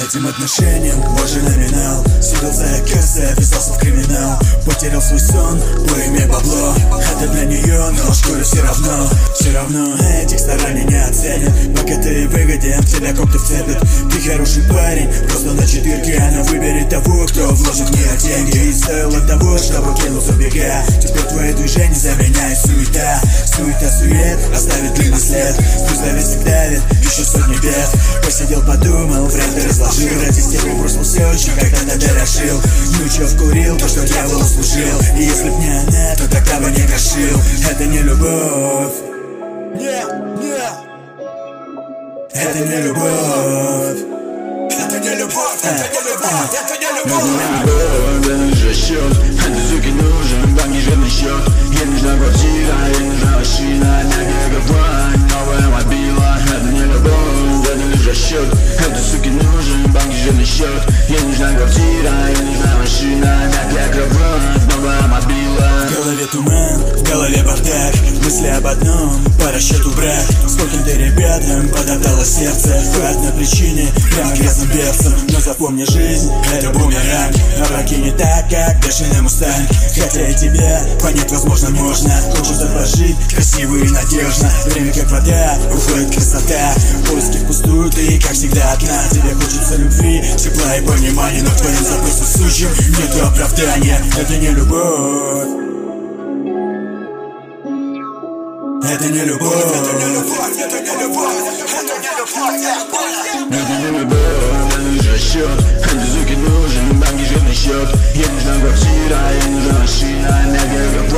этим отношениям божий номинал. Сидел за ЭКС, вписался в криминал. Потерял свой сон, поимей бабло. Это для нее, но шкуре все равно. Все равно этих стараний не оценят. Богатые выгоден, в тебя когти вцепят. Ты хороший парень, просто на четырке. Она выберет того, кто вложит в нее деньги. И стоило того, чтобы кинуться в бега. Теперь твои движения заменяет суета. Суета-сует оставит длинный след. Пусть давит, давит, еще сотни бед. Посидел, подумал, вряд ли разложил. Ради степи бросил все, чем когда-то дорожил. Ночью вкурил то, что дьяволу служил. И если б не она, то тогда бы не грешил. Это не любовь. Это не любовь. Это не любовь, это не любовь, это не любовь. Это не любовь, счет. Этой суке нужен банки, жирный счет. Ей нужна квартира, ей нужна машина, мягкая гавань, новая мобила. Это не любовь, это лишь расчет. Этой суке нужен банки, жирный счет. Ей нужна квартира, ей нужна машина, мягкая гавань, новая мобила. В голове туман, в голове бардак. Мысли об одном, по расчету брак. Скольким-то ребятам подотдало сердце по одной причине, прямо грязным перцем. Но запомни, жизнь — это бумеранг. А браки не так, как бешеный мустанг. Хотя и тебя понять возможно можно. Хочется прожить красиво и надежно. Время как вода, уходит красота. Поиски впустую, ты как всегда одна. Тебе хочется любви, тепла и понимания. Но в твоем запросе сучьем нету оправдания. Это не любовь. Это не любовь. Это не любовь, это не любовь, это не любовь, я понял. Это не любовь, это лишь расчет. Этой суке нужен банки, жирный счет. Ей нужна квартира, ей нужна машина, мягкая